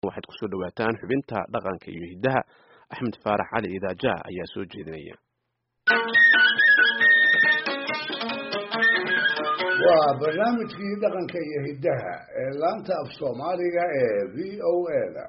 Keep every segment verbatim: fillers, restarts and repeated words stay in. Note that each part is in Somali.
waxaad ku soo dhawaataan xubinta dhaqanka iyo hidaha. Axmed Faarax Cali Idaaja ayaa soo jeedinaya. waa barnaamijkii dhaqanka iyo hidaha ee laanta af Soomaaliga ee V O A-da.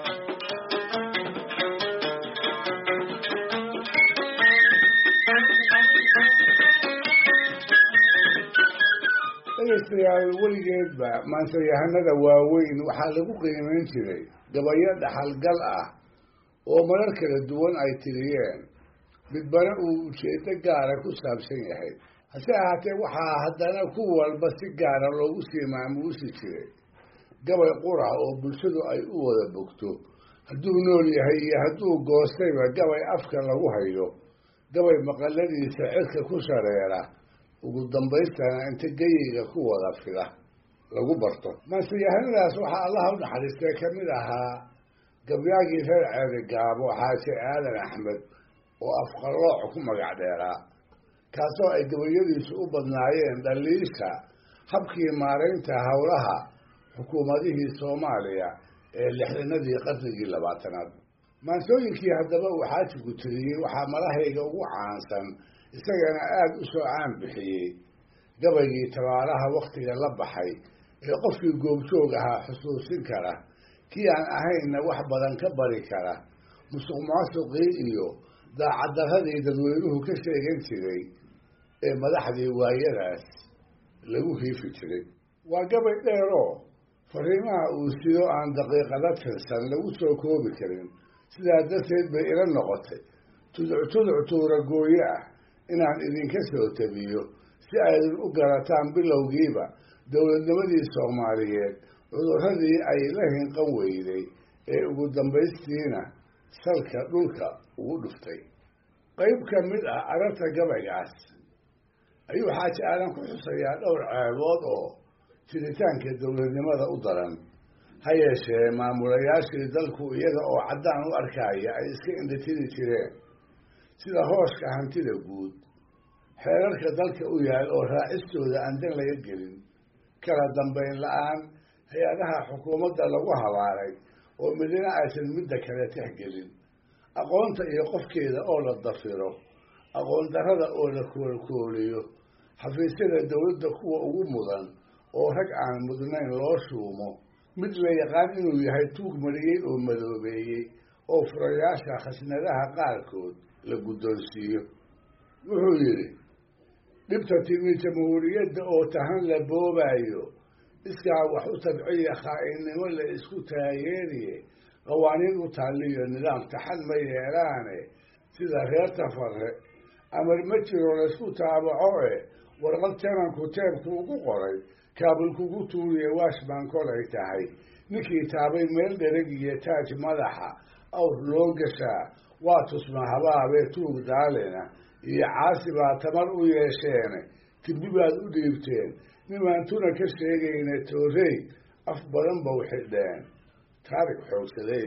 dhegeystayaal weligeedba maansayahanada waaweyn waxaa lagu qiimeyn jiray gabayo dhaxalgal ah oo marar kala duwan ay tiriyeen midbana uu ujeedo gaara ku saabsan yahay. hase ahaatee waxaa haddana ku walba si gaara loogu sii maamuusi jiray gabay qura oo bulshadu ay u wada bogto, hadduu nool yahay iyo hadduu goostayba gabay afka lagu hayo, gabay maqaladiisa cirka ku shareera, ugu dambaystana inta geyiga ku wada fila lagu barto. maansayahanadaas waxaa allaha u naxariistay ka mid ahaa gabyaagii reer Ceerigaabo Xaaji Aadan Axmed oo afqalooc ku magac dheeraa, kaasoo ay gabayadiisu u badnaayeen dhaliisha habkii maaraynta howlaha xukuumadihii Soomaaliya ee lixdanadii qarnigii labaatanaad. maansooyinkii haddaba uu xaajigu tiriyey waxaa malahayga ugu caansan, isagana aada u soo caan bixiyey, gabaygii tabaalaha wakhtiga la baxay ee qofkii goobjoog ahaa xusuusin kara, kii aan ahaynna wax badan ka bari kara musuq maasuqii iyo daacaddaradii dadweynuhu ka sheegan jiray ee madaxdii waayadaas lagu hiifi jiray. waa gabay dheeroo fariimaha uu sido aan daqiiqada tirsan lagu soo koobi karin, sidaa darteed bay ila noqotay tuduc tuduc tuura gooye ah inaan idinka soo tabiyo si aydin u garataan bilowgiiba dowladnimadii Soomaaliyeed cuduradii ay la hinqan weyday ee ugu dambaystiina salka dhulka ugu dhuftay. qayb ka mid ah ararta gabaygaas ayuu Xaaji Aadan ku xusayaa dhowr ceebood oo jiritaanka dowladnimada u daran, ha yeeshee maamulayaashii dalku iyaga oo caddaan u arkaya ay iska indhatiri jireen, sida hooshka hantida guud, xeerarka dalka u yaal oo raacistooda aan dan laga gelin, kala dambayn la-aan hay-adaha xukuumadda lagu habaaray oo midna aysan midda kale tixgelin, aqoonta iyo qofkeeda oo la dafiro, aqoon darrada oo la koolkooliyo, xafiisyada dowladda kuwa ugu mudan oo rag aan mudnayn loo shuumo, mid la yaqaan inuu yahay tuug mariyey oo madoobeeyey oo furayaasha khasnadaha qaarkood la guddoonsiiyo. wuxuu yidhi, dhibta timi jamhuuriyadda oo tahan la boobaayo, iskaa wax u tabciya khaainnimo la isku taageeriye, qawaaniin u taaliyo nidaam taxan ma yeelaane, sida reer Tafarre amar ma jiro laysku taabaco e warqad tenanku teebku ugu qoray, kaabul kugu tuuriye waashbaan kolay tahay, ninkii taabay meel dhereg iyo taaj madaxa awr loo gashaa, waa tusma habaabee tuug daalina iyo caasi baa tamar u yeesheene, tibbi baad u dhiibteen nimaan tuna ka sheegayna toorey af badan ba u xidheen taarig xoogsadeyn.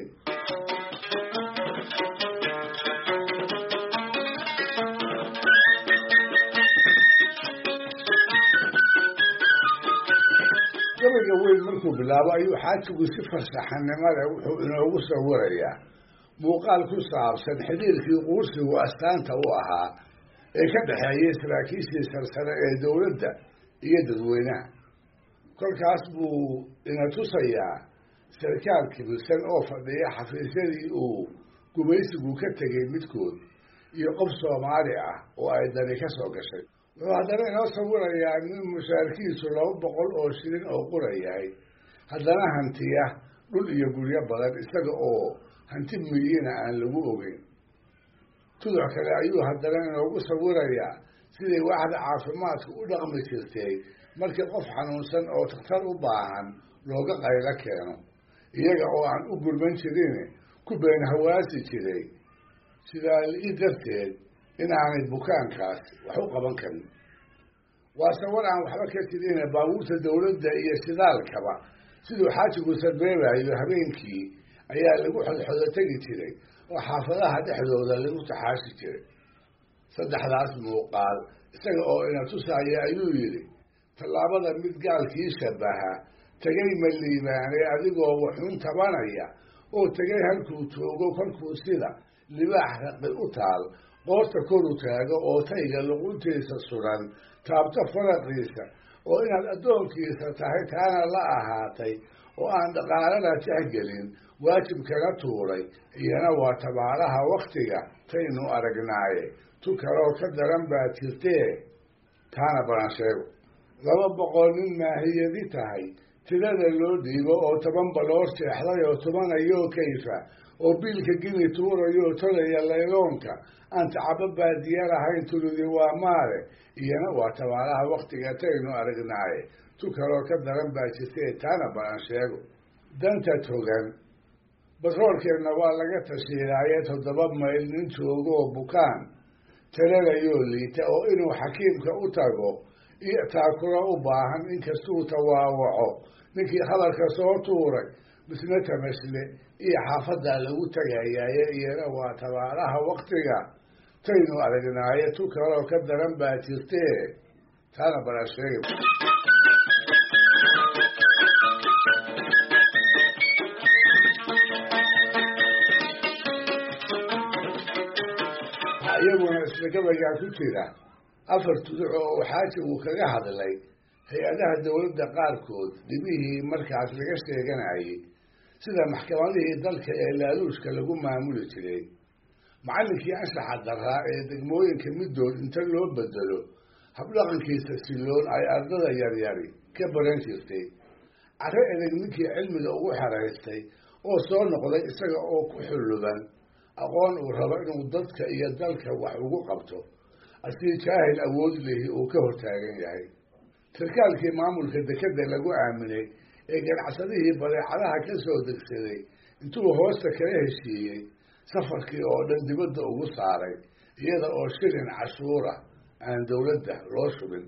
gabayga weyn markuu bilaabo ayuu xaajigu si farsaxanimo leh wuxuu inoogu sawirayaa muuqaal ku saabsan xiriirkii quursigu astaanta u ahaa ee ka dhexeeyay saraakiishii sarsare ee dowladda iyo dadweynaha. kolkaas buu ina tusayaa sarkaal kibirsan oo fadhiya xafiisyadii uu gumaysigu ka tegay midkood iyo qof Soomaali ah oo ay dani ka soo gashay. wuxuu haddana inoo sawirayaa nin mushaarkiisu laba boqol oo shilin oo qura yahay, haddana hantiya dhul iyo guryo badan, isaga oo hanti milyan aan lagu ogeyn. tuduc kale ayuu haddana inoogu sawirayaa siday waaxda caafimaadka u dhaqmi jirtay markii qof xanuunsan oo takhtar u baahan looga qaylo keeno, iyaga oo aan u gurman jirin ku been hawaasi jiray, sidaa i darteed inaanay bukaankaas wax u qaban karin. waa sawir aan waxba ka jirin baabuurta dowladda iyo shidaalkaba siduu xaajigu sarbeebayo habeenkii ayaa lagu xodxodo tegi jiray oo xaafadaha dhexdooda lagu taxaashi jiray. saddexdaas muuqaal isaga oo ina tusaya ayuu yidhi, tallaabada mid gaalkii shabaha tegay ma liibaanay adigoo waxuun tabanaya oo tegay halkuu joogo kolkuu sida libaax raqi u taal qoorta kor u taago oo tayga luquntiisa suran taabto faraqiisa oo inaad addoonkiisa tahay taana la ahaatay oo aan dhaqaalana tixgelin waajibkana tuuray iyana waa tabaaraha waktiga taynu aragnaaye tu kaloo ka daran baa jirtee taana balan sheego laba boqol nin maahiyadi tahay tirada loo dhiibo oo toban baloor seexday oo tumanayoo kayfa oo biilka gini tuurayoo tolaya layloonka aan tacabo baadiya lahayn tuludi waa maale iyana waa tabaaraha waktiga taynu aragnaaye tu kaloo ka daran baa jirtee taana balan sheego danta togan batroolkeenna waa laga tashiilaaye toddoba mayl nin joogo oo bukaan talalayoo liita oo inuu xakiimka u tago iyo taakula u baahan inkastuu tawaawaco ninkii khabarka soo tuuray misna tamasle iyo xaafaddaa lagu tegayaaye iyana waa tabaaraha waktiga taynu aragnaaye tu kaloo ka daran baa jirtee taana balan sheega iyaguna isla gabaygaa ku jira afar tuduc oo uu xaajigu kaga hadlay hay-adaha dowladda qaarkood dhibihii markaas laga sheeganayay sida maxkamadihii dalka ee laaluushka lagu maamuli jiray macallinkii anshaxa daraa ee degmooyinka middood inta loo bedelo habdhaqankiisa siloon ay ardada yaryari ka baran jirtay carre edeg ninkii cilmiga ugu xeraystay oo soo noqday isaga oo ku xulluban aqoon uu rabo inuu dadka iyo dalka wax ugu qabto asii jaahil awood lehi uu ka hortaagan yahay sarkaalkii maamulka dekedda lagu aaminay ee ganacsadihii badeecadaha ka soo degsaday intuu hoosta kala heshiiyey safarkii oo dhan dibadda ugu saaray iyada oo shilin cashuura aan dowladda loo shubin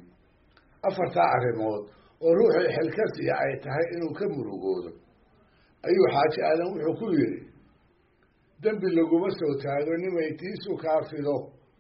afartaa arrimood oo ruuxii xilkasiya ay tahay inuu ka murugoodo ayuu xaaji aadan wuxuu ku yidhi dembi laguma soo taago nimay tiisu kaafido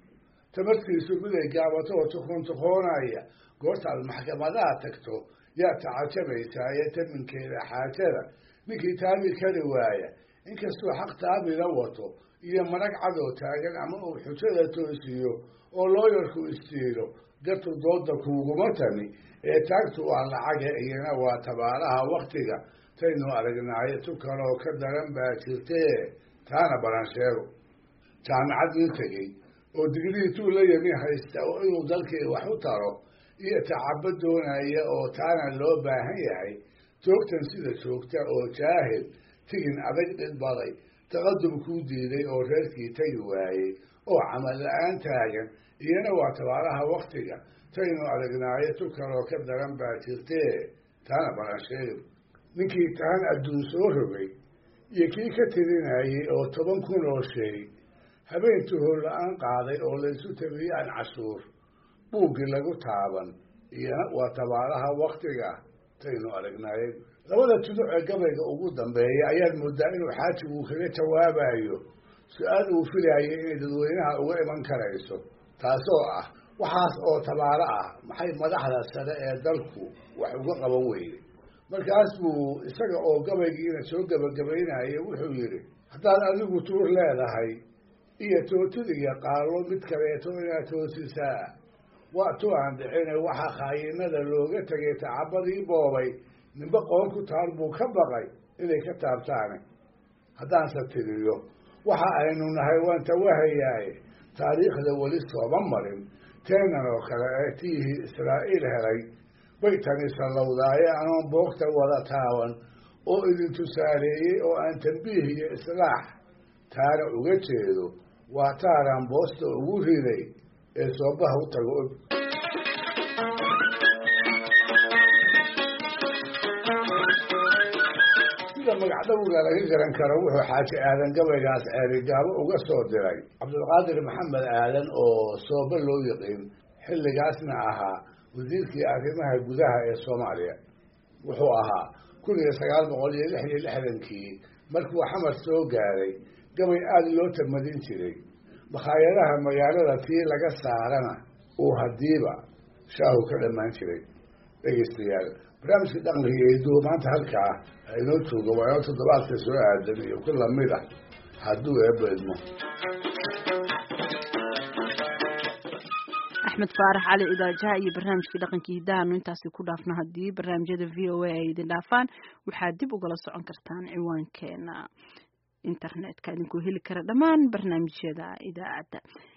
tamartiisu miday gaabato oo tukoon tukoonaya goortaad maxkamadaha tagto yaa tacajabaysaaye taminkeeda xaajada ninkii taabi kari waaya inkastuu xaq taabila wato iyo marag cadoo taagan ama uu xujada toosiyo oo looyarku istiilo gartu dooda kuuguma tami ee taagtu waa lacaga iyana waa tabaaraha waktiga taynu aragnaaye tu kaloo ka daran baa jirtee taana balan sheego jaamacad nin tegey oo digrii tuu la yami haysta oo inuu dalkii wax u taro iyo tacabo doonaya oo taana loo baahan yahay joogtan sida joogta oo jaahil tigin adag dhidbaday taqadum kuu diiday oo reerkii tagi waayey oo camal la-aan taagan iyana waa tabaaraha waktiga taynu aragnaaye tu kaloo ka daran baa jirtee taana balan sheego ninkii tahan adduun soo rogay iyo kii ka tirinayay oo toban kun oo shay habeentuu hor la-aan qaaday oo laysu tabiyey aan cashuur buuggii lagu taaban iyana waa tabaaraha waktiga taynu aragnaaye labada tuduc ee gabayga ugu dambeeya ayaad moodaa inuu xaajigu kaga jawaabayo su-aal uu filaayay inay dadweynaha uga iman karayso taasoo ah waxaas oo tabaaro ah maxay madaxda sare ee dalku wax uga qaban weyne markaas buu isaga oo gabaygiina soo gebagabaynayay wuxuu yidhi haddaad adigu tuur leedahay iyo tootid iyo qaalo mid kaleeto inaad toosisaa waa tu aan dhicine waxa khaayinada looga tegay tacabadii boobay ninba qoon ku taal buu ka baqay inay ka taabtaane haddaanse tiriyo waxa aynu nahay waan tawahayaaye taariikhda weli sooma marin teenan oo kale ee tiihii israa'iil helay bay tani sallowdaaye anoon boogta wada taaban oo idin tusaaleeyey oo aan tambiih iyo islaax taana uga jeedo waa taaraan boosta ugu riday ee soobaha u tago og sida magacdhowga laga garan karo wuxuu xaaji aadan gabaygaas ceerigaabo uga soo diray cabdulqaadir maxamed aadan oo sooba loo yiqiin xilligaasna ahaa wasiirkii arrimaha gudaha ee soomaaliya wuxuu ahaa kun iyo sagaal boqol iyo lix iyo lixdankii markuu xamar soo gaaray gabay aada loo tamadin jiray makhaayadaha magaalada tii laga saarana uu hadiiba shaahu ka dhammaan jiray dhegeystayaal barnaamijka dhaqanka iyo hidduhu maanta halkaa inoo jooga waa inoo toddobaadka soo aadan iyo ku lamid ah hadduu eebba idmo. axmed faarax cali idaajaha iyo barnaamijkii dhaqankii hiddahaanu intaasi ku dhaafno. haddii barnaamijyada v o a ay idin dhaafaan waxaad dib ugala socon kartaan ciwaankeena internetka idinkoo heli kara dhammaan barnaamijyada idaacadda.